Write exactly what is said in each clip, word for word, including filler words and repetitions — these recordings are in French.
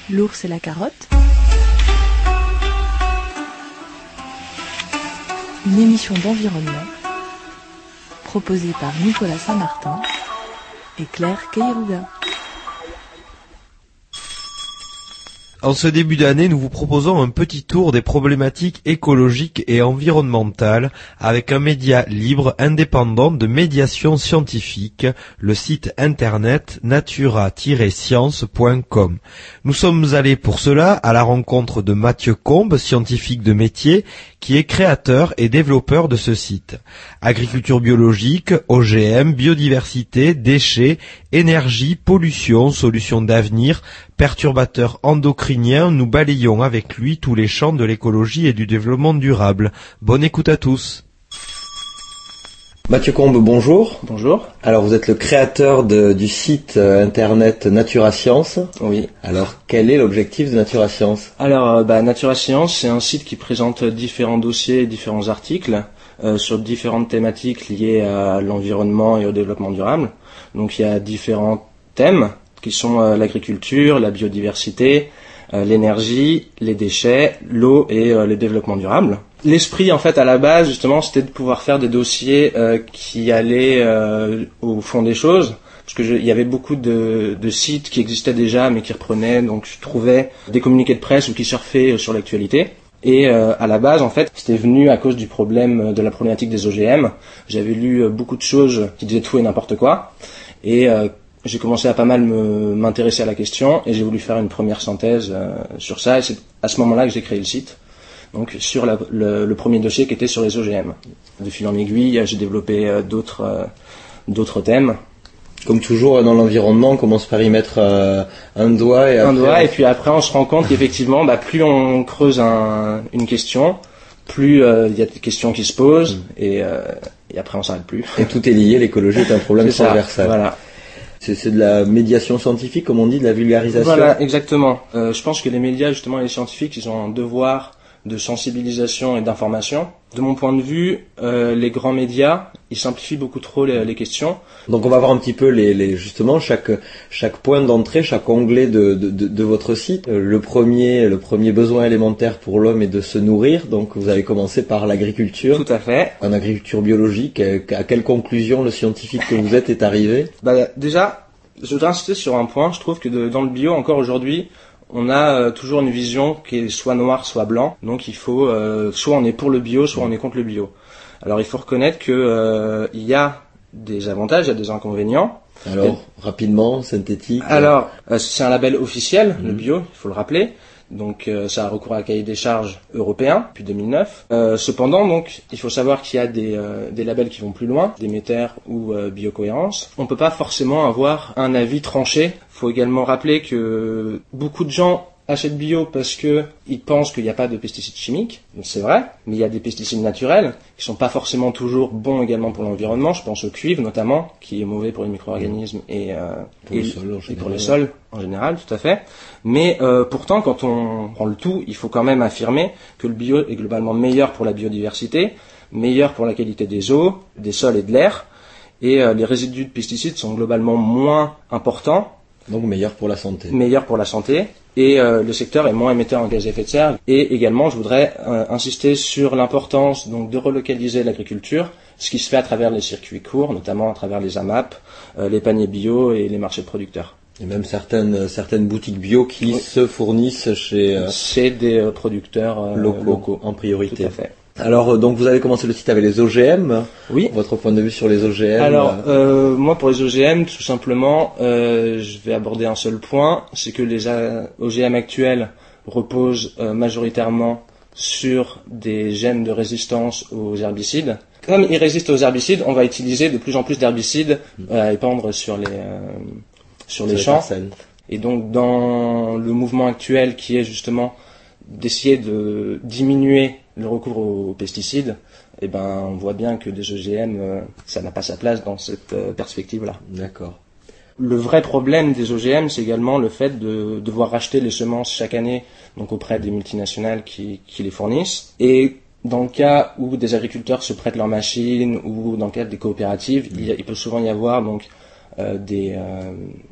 L'ours et la carotte. Une émission d'environnement proposée par Nicolas Saint-Martin et Claire Keiruga. En ce début d'année, nous vous proposons un petit tour des problématiques écologiques et environnementales avec un média libre indépendant de médiation scientifique, le site internet natura tiret science point com. Nous sommes allés pour cela à la rencontre de Mathieu Combe, scientifique de métier, qui est créateur et développeur de ce site. Agriculture biologique, O G M, biodiversité, déchets, énergie, pollution, solutions d'avenir, perturbateurs endocriniens, nous balayons avec lui tous les champs de l'écologie et du développement durable. Bonne écoute à tous. Mathieu Combe, bonjour. Bonjour. Alors vous êtes le créateur de, du site euh, internet Natura Science. Oui. Alors quel est l'objectif de Natura Science ? Alors euh, bah, Natura Science, c'est un site qui présente différents dossiers et différents articles euh, sur différentes thématiques liées à l'environnement et au développement durable. Donc il y a différents thèmes qui sont euh, l'agriculture, la biodiversité, euh, l'énergie, les déchets, l'eau et euh, le développement durable. L'esprit, en fait, à la base, justement, c'était de pouvoir faire des dossiers euh, qui allaient euh, au fond des choses, parce que je, il y avait beaucoup de, de sites qui existaient déjà, mais qui reprenaient, donc je trouvais des communiqués de presse ou qui surfaient sur l'actualité. Et euh, à la base, en fait, c'était venu à cause du problème de la problématique des O G M. J'avais lu beaucoup de choses qui disaient tout et n'importe quoi, et euh, j'ai commencé à pas mal me, m'intéresser à la question, et j'ai voulu faire une première synthèse euh, sur ça, et c'est à ce moment-là que j'ai créé le site. Donc sur la, le, le premier dossier qui était sur les O G M. De fil en aiguille, j'ai développé euh, d'autres, euh, d'autres thèmes. Comme toujours dans l'environnement, on commence par y mettre euh, un doigt et un après... doigt, et puis après on se rend compte qu'effectivement, bah, plus on creuse un, une question, plus il euh, y a des questions qui se posent, mmh. et, euh, et après on s'arrête plus. Et tout est lié, l'écologie est un problème c'est transversal. Ça, voilà. C'est, c'est de la médiation scientifique, comme on dit, de la vulgarisation. Voilà, exactement. Euh, je pense que les médias, justement, et les scientifiques, ils ont un devoir de sensibilisation et d'information. De mon point de vue, euh, les grands médias, ils simplifient beaucoup trop les, les questions. Donc on va voir un petit peu les, les justement chaque chaque point d'entrée, chaque onglet de de, de, de votre site. Le premier le premier besoin élémentaire pour l'homme est de se nourrir. Donc vous avez commencé par l'agriculture. Tout à fait. En agriculture biologique, à quelle conclusion le scientifique que vous êtes est arrivé ? Bah déjà, je voudrais insister sur un point. Je trouve que de, dans le bio encore aujourd'hui, on a euh, toujours une vision qui est soit noir, soit blanc. Donc il faut, euh, soit on est pour le bio, soit on est contre le bio. Alors il faut reconnaître que euh, il y a des avantages, il y a des inconvénients. Alors, Et, rapidement, synthétique. Alors, euh, c'est un label officiel, mmh. le bio, il faut le rappeler. Donc euh, ça a recours à un cahier des charges européen depuis deux mille neuf. Euh, cependant, donc, il faut savoir qu'il y a des, euh, des labels qui vont plus loin, Déméter ou euh, Biocohérence. On peut pas forcément avoir un avis tranché. Il faut également rappeler que beaucoup de gens achètent bio parce que ils pensent qu'il n'y a pas de pesticides chimiques. C'est vrai, mais il y a des pesticides naturels qui sont pas forcément toujours bons également pour l'environnement. Je pense au cuivre notamment, qui est mauvais pour les micro-organismes et, euh, pour, et, le sol, et pour les sols en général, tout à fait. Mais euh, pourtant, quand on prend le tout, il faut quand même affirmer que le bio est globalement meilleur pour la biodiversité, meilleur pour la qualité des eaux, des sols et de l'air, et euh, les résidus de pesticides sont globalement moins importants. Donc meilleur pour la santé. Meilleur pour la santé. Et euh, le secteur est moins émetteur en gaz à effet de serre. Et également, je voudrais euh, insister sur l'importance donc de relocaliser l'agriculture, ce qui se fait à travers les circuits courts, notamment à travers les A M A P, euh, les paniers bio et les marchés de producteurs. Et même certaines certaines boutiques bio qui oui. se fournissent chez euh, c'est des euh, producteurs euh, locaux, locaux en priorité. Tout à fait. Alors donc vous avez commencé le site avec les O G M. Oui. Votre point de vue sur les O G M. Alors euh, moi pour les O G M tout simplement, euh, je vais aborder un seul point, c'est que les O G M actuels reposent euh, majoritairement sur des gènes de résistance aux herbicides. Comme ils résistent aux herbicides, on va utiliser de plus en plus d'herbicides euh, à épandre sur les euh, sur les champs. Et donc dans le mouvement actuel qui est justement d'essayer de diminuer le recours aux pesticides, eh ben, on voit bien que des O G M, euh, ça n'a pas sa place dans cette euh, perspective-là. D'accord. Le vrai problème des O G M, c'est également le fait de devoir racheter les semences chaque année, donc auprès des multinationales qui, qui les fournissent. Et dans le cas où des agriculteurs se prêtent leurs machines ou dans le cadre des coopératives, mmh. il, il peut souvent y avoir donc euh, des euh,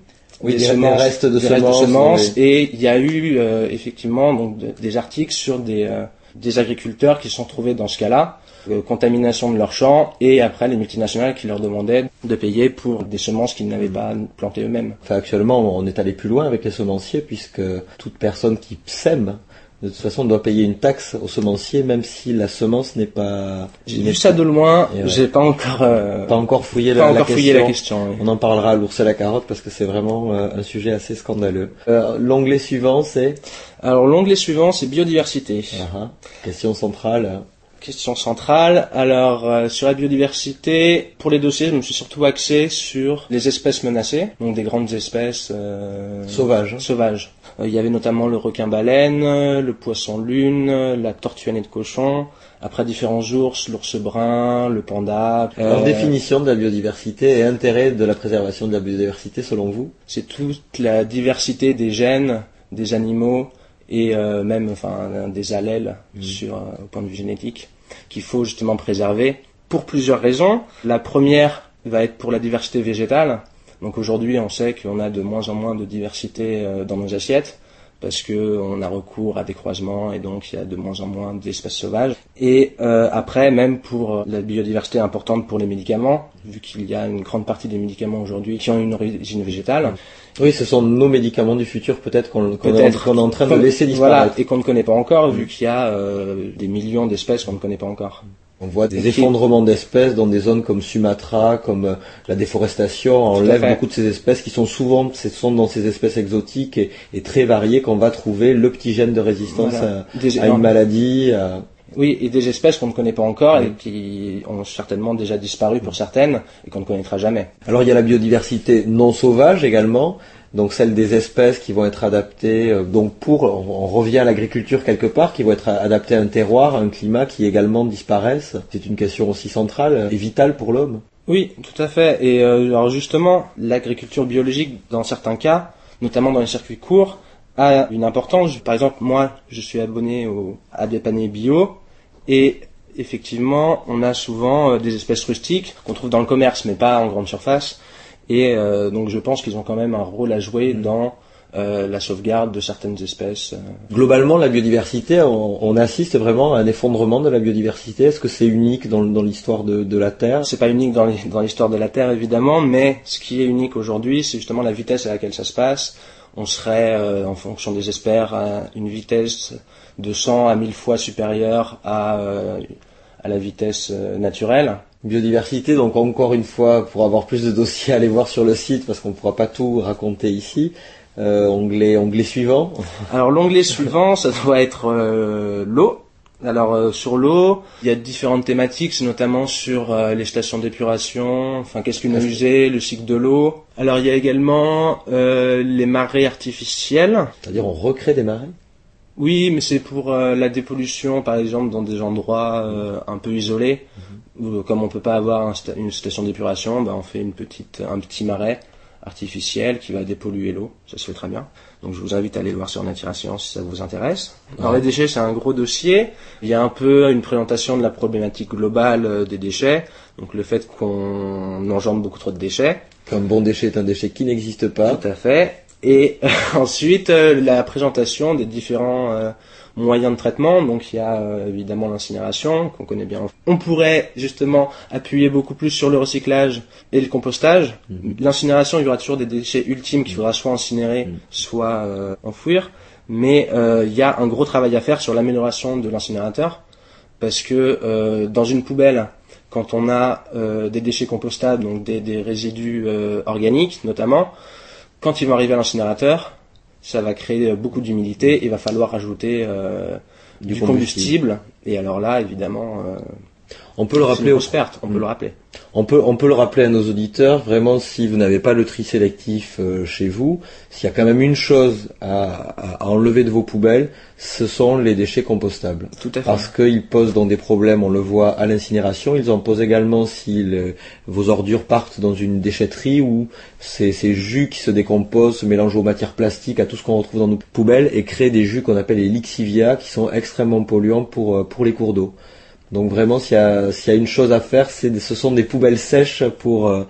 Oui, des, des, semences, des restes de des restes semences. de semences Oui. et il y a eu euh, effectivement donc de, des articles sur des euh, des agriculteurs qui se sont trouvés dans ce cas-là, euh, contamination de leurs champs et après les multinationales qui leur demandaient de payer pour des semences qu'ils n'avaient pas plantées eux-mêmes. Enfin, actuellement, on est allé plus loin avec les semenciers puisque toute personne qui sème, de toute façon, doit payer une taxe aux semenciers même si la semence n'est pas... J'ai vu ça de loin, Et ouais. j'ai pas encore euh, Pas encore fouillé, pas la, encore la fouillé question. la question. Oui. On en parlera à l'ours et la carotte parce que c'est vraiment euh, un sujet assez scandaleux. Euh, L'onglet suivant, c'est... Alors l'onglet suivant, c'est biodiversité. Ah, ah. Question centrale. Question centrale. Alors euh, sur la biodiversité, pour les dossiers, je me suis surtout axé sur les espèces menacées, donc des grandes espèces euh, Sauvage. sauvages. Euh, il y avait notamment le requin-baleine, le poisson-lune, la tortue à nez de cochon. Après différents ours, l'ours brun, le panda. Alors, Euh, définition de la biodiversité et intérêt de la préservation de la biodiversité selon vous? C'est toute la diversité des gènes, des animaux et euh, même enfin des allèles mmh. sur euh, au point de vue génétique qu'il faut justement préserver pour plusieurs raisons. La première va être pour la diversité végétale. Donc aujourd'hui, on sait qu'on a de moins en moins de diversité euh, dans nos assiettes parce que on a recours à des croisements et donc il y a de moins en moins d'espèces sauvages. Et euh, après, même pour la biodiversité importante pour les médicaments, vu qu'il y a une grande partie des médicaments aujourd'hui qui ont une origine végétale. Oui, ce sont nos médicaments du futur peut-être qu'on qu'on peut-être, est, qu'on est en train de laisser disparaître. Voilà, et qu'on ne connaît pas encore, vu qu'il y a euh, des millions d'espèces qu'on ne connaît pas encore. On voit des effondrements d'espèces dans des zones comme Sumatra, comme euh, la déforestation enlève beaucoup de ces espèces qui sont souvent, ce sont dans ces espèces exotiques et, et très variées qu'on va trouver le petit gène de résistance voilà. à, des, à une maladie. À... Oui, et des espèces qu'on ne connaît pas encore mmh. et qui ont certainement déjà disparu pour certaines et qu'on ne connaîtra jamais. Alors il y a la biodiversité non sauvage également. Donc celle des espèces qui vont être adaptées, euh, donc pour, on, on revient à l'agriculture quelque part, qui vont être adaptées à un terroir, à un climat qui également disparaissent. C'est une question aussi centrale et vitale pour l'homme. Oui, tout à fait. Et euh, alors justement, l'agriculture biologique, dans certains cas, notamment dans les circuits courts, a une importance. Par exemple, moi, je suis abonné au, à des paniers bio et effectivement, on a souvent euh, des espèces rustiques qu'on trouve dans le commerce, mais pas en grande surface. Et euh, donc je pense qu'ils ont quand même un rôle à jouer dans euh, la sauvegarde de certaines espèces. Globalement, la biodiversité, on, on assiste vraiment à un effondrement de la biodiversité. Est-ce que c'est unique dans, dans l'histoire de, de la Terre? C'est pas unique dans, les, dans l'histoire de la Terre évidemment, mais ce qui est unique aujourd'hui, c'est justement la vitesse à laquelle ça se passe. On serait, euh, en fonction des experts, à une vitesse de cent à mille fois supérieure à, euh, à la vitesse euh, naturelle. Biodiversité, donc encore une fois, pour avoir plus de dossiers, allez voir sur le site parce qu'on ne pourra pas tout raconter ici. Euh, onglet, onglet suivant. Alors l'onglet suivant, ça doit être euh, l'eau. Alors euh, sur l'eau, il y a différentes thématiques, c'est notamment sur euh, les stations d'épuration, enfin qu'est-ce qu'une eau usée, le cycle de l'eau. Alors il y a également euh, les marées artificielles. C'est-à-dire on recrée des marées? Oui, mais c'est pour euh, la dépollution, par exemple, dans des endroits euh, un peu isolés, mmh. où comme on peut pas avoir un sta- une station d'épuration, ben on fait une petite, un petit marais artificiel qui va dépolluer l'eau. Ça se fait très bien. Donc je vous invite à aller le voir sur Nature Science si ça vous intéresse. Ouais. Alors les déchets, c'est un gros dossier. Il y a un peu une présentation de la problématique globale euh, des déchets. Donc le fait qu'on engendre beaucoup trop de déchets. Qu'un bon déchet est un déchet qui n'existe pas. Tout à fait. Et euh, ensuite, euh, la présentation des différents euh, moyens de traitement. Donc il y a euh, évidemment l'incinération, qu'on connaît bien. On pourrait justement appuyer beaucoup plus sur le recyclage et le compostage. Mmh. L'incinération, il y aura toujours des déchets ultimes qu'il faudra soit incinérer, mmh. soit euh, enfouir. Mais euh, il y a un gros travail à faire sur l'amélioration de l'incinérateur. Parce que euh, dans une poubelle, quand on a euh, des déchets compostables, donc des, des résidus euh, organiques notamment, quand ils vont arriver à l'incinérateur, ça va créer beaucoup d'humidité et il va falloir ajouter euh, du, du combustible. combustible. Et alors là, évidemment, euh, on peut le rappeler aux perte, on mmh. peut le rappeler. On peut, on peut le rappeler à nos auditeurs, vraiment, si vous n'avez pas le tri sélectif euh, chez vous, s'il y a quand même une chose à, à enlever de vos poubelles, ce sont les déchets compostables. Tout à fait. Parce qu'ils posent donc des problèmes, on le voit à l'incinération, ils en posent également si le, vos ordures partent dans une déchetterie où ces, ces jus qui se décomposent se mélangent aux matières plastiques, à tout ce qu'on retrouve dans nos poubelles et créent des jus qu'on appelle les lixivias qui sont extrêmement polluants pour, pour les cours d'eau. Donc vraiment, s'il y a, s'il y a une chose à faire, c'est, ce sont des poubelles sèches pour,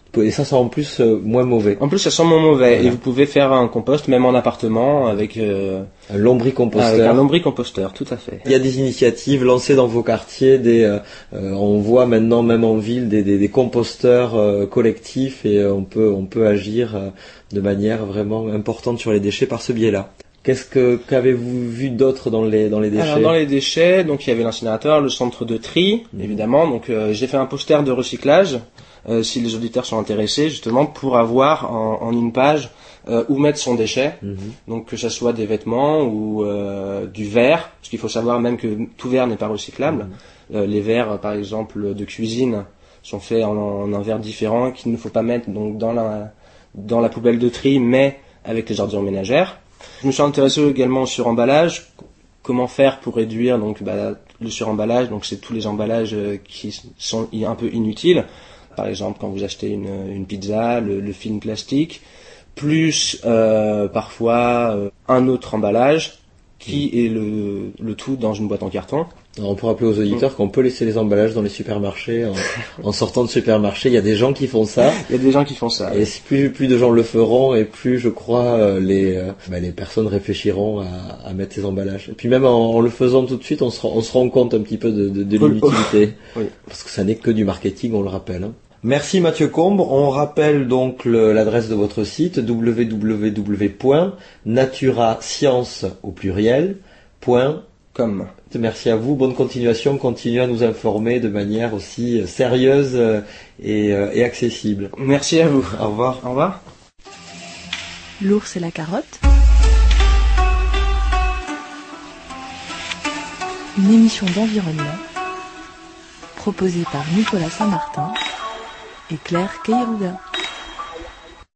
Et ça sent en plus euh, moins mauvais. En plus, ça sent moins mauvais. Voilà. Et vous pouvez faire un compost même en appartement avec, euh, Un lombricomposteur. avec un lombricomposteur, tout à fait. Il y a des initiatives lancées dans vos quartiers, des, euh, euh, on voit maintenant même en ville des, des, des composteurs euh, collectifs et euh, on peut on peut agir euh, de manière vraiment importante sur les déchets par ce biais-là. Qu'est-ce que qu'avez-vous vu d'autre dans les dans les déchets? Alors dans les déchets, donc il y avait l'incinérateur, le centre de tri, mmh. évidemment. Donc euh, j'ai fait un poster de recyclage, euh, si les auditeurs sont intéressés, justement pour avoir en, en une page euh, où mettre son déchet. Mmh. Donc que ça soit des vêtements ou euh, du verre, parce qu'il faut savoir même que tout verre n'est pas recyclable. Mmh. Euh, les verres, par exemple, de cuisine sont faits en, en un verre différent qu'il ne faut pas mettre donc dans la dans la poubelle de tri, mais avec les ordures ménagères. Je me suis intéressé également au suremballage. Comment faire pour réduire donc bah, le suremballage? Donc c'est tous les emballages qui sont un peu inutiles. Par exemple, quand vous achetez une, une pizza, le, le film plastique, plus euh, parfois euh, un autre emballage qui est le, le tout dans une boîte en carton. Alors on peut rappeler aux auditeurs mmh. qu'on peut laisser les emballages dans les supermarchés en, en sortant de supermarché. Il y a des gens qui font ça. Il y a des gens qui font ça. Et si plus plus de gens le feront, et plus je crois les euh, bah, les personnes réfléchiront à, à mettre ces emballages. Et puis même en, en le faisant tout de suite, on se on se rend compte un petit peu de, de, de l'inutilité. Oui. Parce que ça n'est que du marketing, on le rappelle. Hein. Merci Mathieu Combe. On rappelle donc le, l'adresse de votre site w w w point naturascience au pluriel point com. Merci à vous, bonne continuation, continuez à nous informer de manière aussi sérieuse et, et accessible. Merci à vous. Au revoir. Au revoir. L'ours et la carotte. Une émission d'environnement proposée par Nicolas Saint-Martin et Claire Keirouga.